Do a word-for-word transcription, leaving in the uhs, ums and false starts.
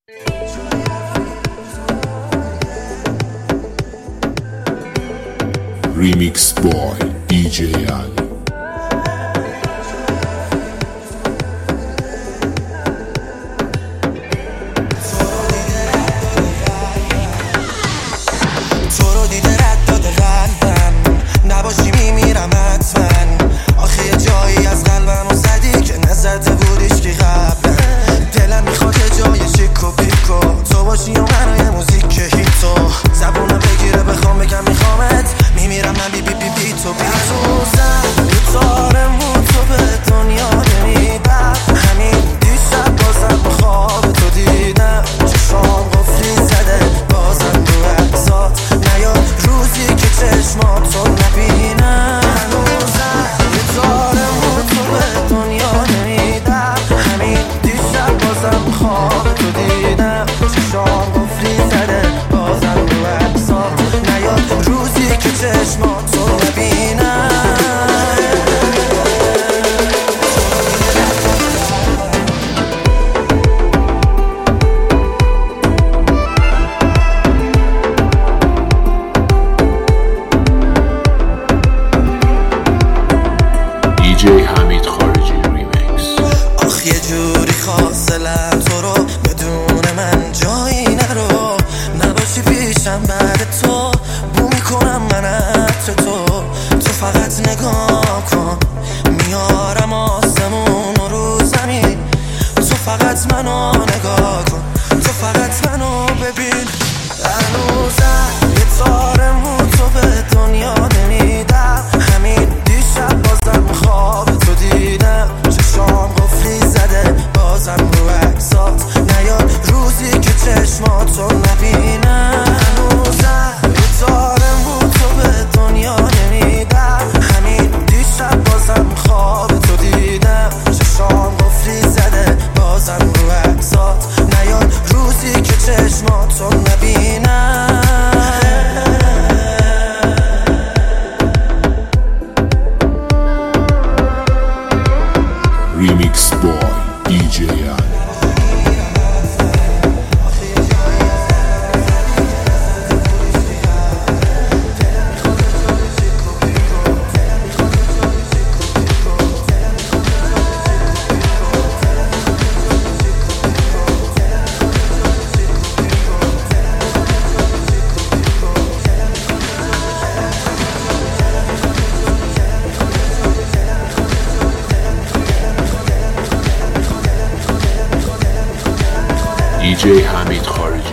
Remix boy دی جی Ali. تو رو دیده رد داده قلبم، نباشی میمیرم حتما. آخه یه جایی از قلبم و زدی که نزده بودیش که قبلا. دلم میخواد یه جای شیک و پیکو تو باشی و منو یه موزیک که هیتو زبونم بگیره بخوام بگم میخوامت. میمیرم من بی بی بی بی تو بی تو زن تارم بود تو به دنیا نمیدم. همین دیشب بازم بخواب تو دیدم، چشام قفلی زده بازم رو عکسات نیاد روزی که چشماتو نبینم. هنوزم یه تارم بود تو به دنیا نمیدم. همین دیشب بازم بخواب تو دیدم، چشام قفلی زده بازم رو عکسات نیاد روزی که چشماتو نبینم. دی جی حمید خارجی ریمیکس. آخ یه جوری خواستلم تو رو بدون من جایی نرو، نباشی پیشم بعد تو بو میکنم من عطر تو. تو فقط نگاه کن میارم آسمون رو زمین. تو فقط منو نگاه کن، تو فقط منو ببین. هنوزم یه تارمو تو به دنیا نمیدم. همین دیشب بازم خواب تو دیدم، چشام قفلی زده بازم رو عکسات نیاد روزی که چشماتو نبینم. هنوزم یه تارمو تو به دنیا نمیدم. همین دیشب بازم خواب تو دیدم، چشام قفلی زده بازم رو عکسات نیاد روزی که چشماتو نبینم. Remix boy دی جی Ali. دی جی حمید خارجی